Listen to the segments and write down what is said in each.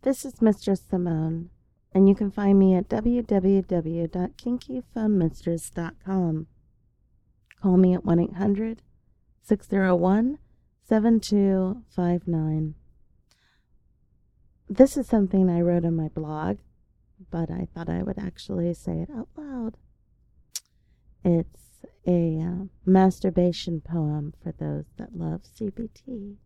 This is Mistress Simone, and you can find me at www.kinkyphonemistress.com. Call me at 1-800-601-7259. This is something I wrote on my blog, but I thought I would actually say it out loud. It's a masturbation poem for those that love CBT.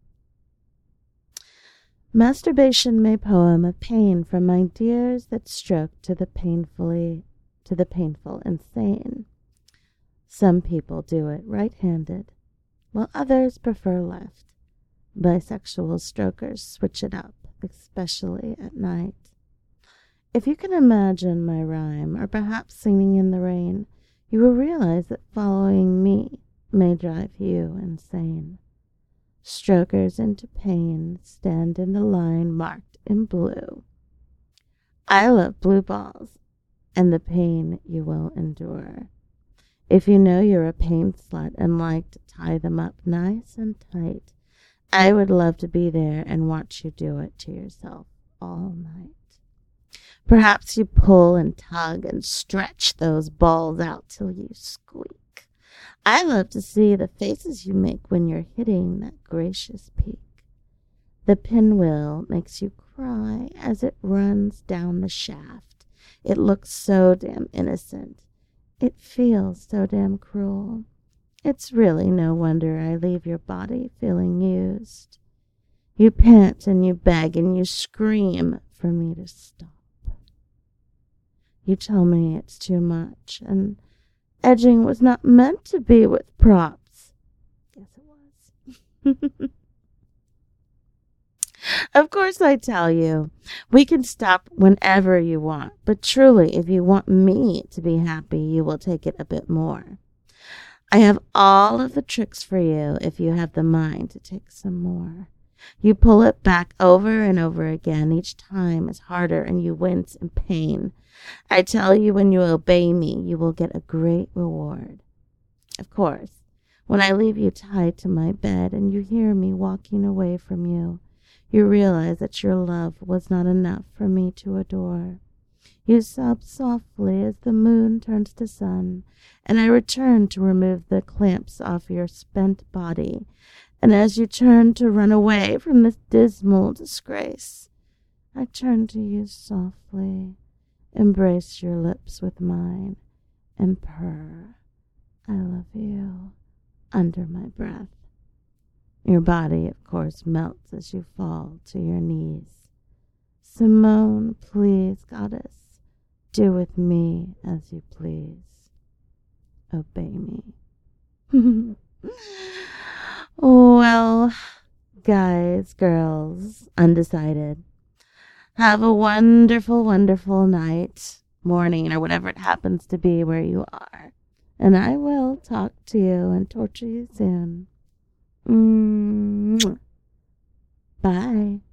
Masturbation may poem of pain from my dears that stroke to the painful insane. Some people do it right-handed, while others prefer left. Bisexual strokers switch it up, especially at night. If you can imagine my rhyme, or perhaps singing in the rain, you will realize that following me may drive you insane. Strokers into pain stand in the line marked in blue. I love blue balls and the pain you will endure. If you know you're a pain slut and like to tie them up nice and tight, I would love to be there and watch you do it to yourself all night. Perhaps you pull and tug and stretch those balls out till you squeak. I love to see the faces you make when you're hitting that gracious peak. The pinwheel makes you cry as it runs down the shaft. It looks so damn innocent. It feels so damn cruel. It's really no wonder I leave your body feeling used. You pant and you beg and you scream for me to stop. You tell me it's too much, and edging was not meant to be with props. Yes, it was. Of course I tell you, we can stop whenever you want, but truly, if you want me to be happy, you will take it a bit more. I have all of the tricks for you if you have the mind to take some more. You pull it back over and over again. Each time is harder and you wince in pain. I tell you, when you obey me, you will get a great reward. Of course, when I leave you tied to my bed and you hear me walking away from you, you realize that your love was not enough for me to adore. You sob softly as the moon turns to sun, and I return to remove the clamps off your spent body. And as you turn to run away from this dismal disgrace, I turn to you softly, embrace your lips with mine, and purr, I love you, under my breath. Your body, of course, melts as you fall to your knees. Simone, please, goddess, do with me as you please. Obey me. Well, guys, girls, undecided, have a wonderful, wonderful night, morning, or whatever it happens to be where you are. And I will talk to you and torture you soon. Bye.